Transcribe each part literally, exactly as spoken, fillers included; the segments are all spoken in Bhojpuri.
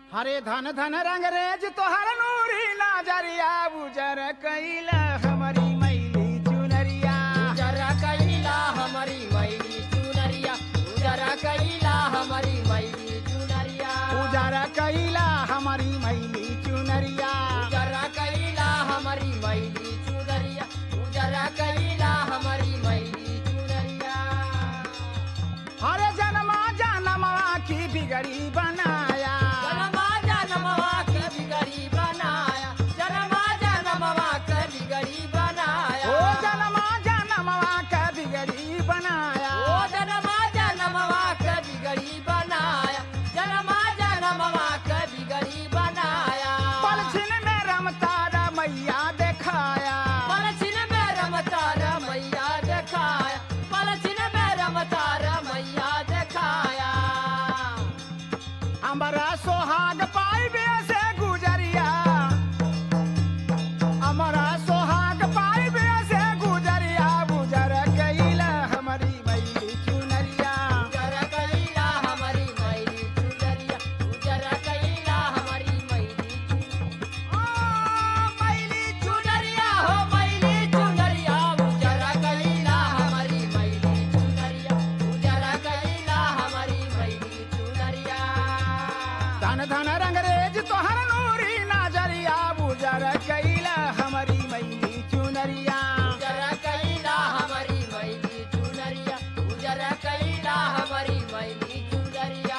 हरे धन धन रंगरेज तोहर नूरी नजरिया उजर कैला हमारी मैली चुनरिया उजर कैला हमारी मैली चुनरिया उजर कैला हमारी मैली चुनरिया उजर कैला हमारी मैली चुनरिया उजर कैला हमारी मैली चुनरिया उजर कैला हमारी मैली चुनरिया हरे जन्मा जन्मा की बिगड़ी बनाया जन्मा जन्मवा के बिगड़ी बनाया जन्मा जन्मवा के बिगड़ी बनाया ओ जन्मा जन्मा का बिगड़ी बनाया ओ जन्मा जन्मवा के बिगड़ी बनाया जन्मा जन्मवा के बिगड़ी बनाया पलछिन में रमतारा मैया दिखाया पलछिन में रमतार मैया दिखाया पलछिन में रमतार मैया दिखाया हमारा सोहाग पाई से गुजरिया हमारा सोहाग पाई से गुजरिया गुजर कैला हमारी मैली चुनरिया उजर कैला हमारी मैली चुनरिया उजर कैला हमारी मैली चुनरिया ओ मैली चुनरिया हो मैली चुनरिया उजर कैला हमारी मैली चुनरिया उजर कैला हमारी मैली चुनरिया धन धन रंगरेज तोहर नूरी नजरिया उजर कैला हमारी मैली चुनरिया उजर कैला हमारी मैली चुनरिया उजर कैला हमारी मैली चुनरिया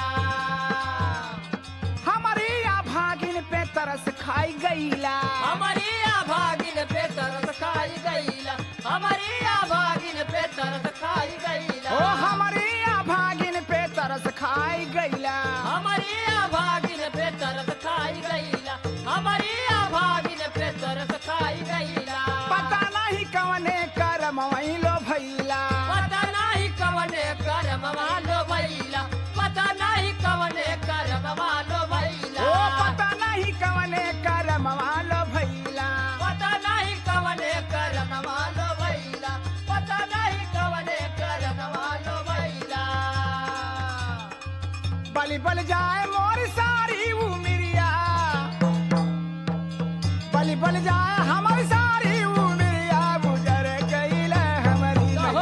हमारी या भागिन पे तरस खाई गईला हमारी आभागिन पे तरस खाई गईला हमारी आभागिन पे तरस खाई गईला ओ हमारी या भागिन पे तरस खाई गईला हमारी आभागिन पे तरस खाई गईला हमारी आभागिन पे तरस खाई गईला पता नहीं कवने करम लो भैला पता नहीं कवने कर्म वालो भैला पता नहीं कवने कर्म वालो भैला ओ पता नहीं कवने करम लो भैला पता नहीं कवने कर्म वालो भैला पता नहीं कवने कर्म वालो भैला बलि बल जाए मोर सारी उमिरिया बलि बल जाए हमारी सारी उमिरिया गुजर कैला हमारी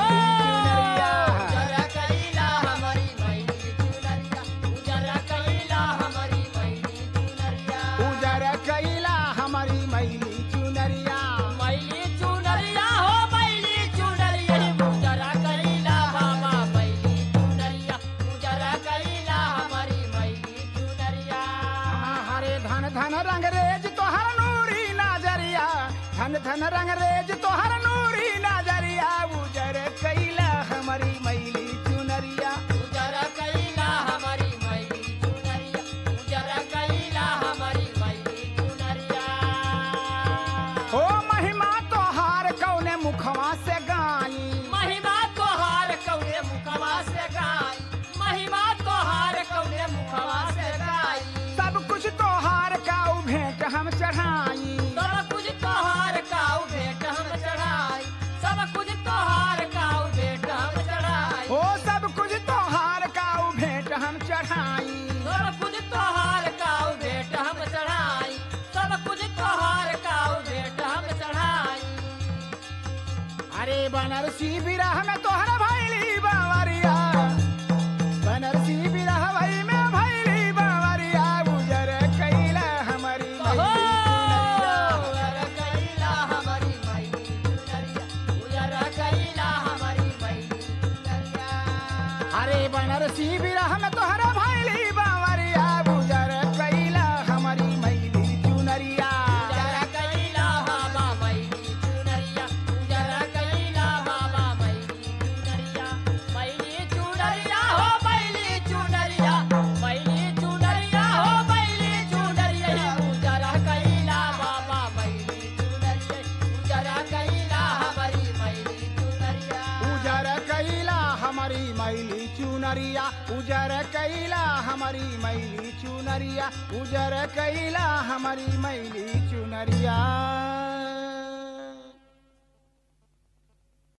मैली चुनरिया उजर कैला हमारी मैली चुनरिया उजर कैला हमारी मैली उजर कैला हमारी मैली चुनरिया चुनरिया मैली चुनरिया हो मैली चुनरिया उजर कैला हमा मैली चुनरिया उजर कैला हमारी मैली चुनरिया हरे धन धन रंगरेज तोहर नूरी नजरिया धन धन रंगरेज तोहर नूरी नजरिया उजर कैला हमारी मैली चुनरिया उजर कैला हमारी मैली चुनरिया उजर कैला हमारी मैली चुनरिया ओ महिमा तोहार कौने मुखवा से गाई महिमा तोहार कौने मुखवा से गाई महिमा तोहार कौने मुखवा से गाई सब कुछ तोहार का उ भेंट हम चढ़ाई सब कुछ तोहार का भेंट हम चढ़ाई सब कुछ तोहार का भेंट हम चढ़ाई ओ सब कुछ तोहार का उ भेंट हम चढ़ाई सब कुछ तोहार का भेंट हम चढ़ाई सब कुछ तोहार का भेंट हम चढ़ाई अरे बनारसी बिरह में तोहर भैली बावरिया बनारसी बिरह भई में भैली बावरिया गुजर कैला हमारी उजर कैला हमारी मैली चुनरिया उजर कैला हमारी मैली चुनरिया अरे बनारसी बिरह में तोहर भैली बावरिया गुजर कैला हमारी मैली चुनरिया उजर कैला हमा मैली चुनरिया उजर कैला हमा मैली चुनरिया मैली चुनरिया हो मैली चुनरिया मैली चुनरिया हो मैली चुनरिया उजर कैला हमा मैली चुनरिया उजर कैला हमारी मैली चुनरिया उजर कैला हमारी मैली चुनरिया उजर कैला हमारी मैली चुनरिया उजर कैला हमारी मैली चुनरिया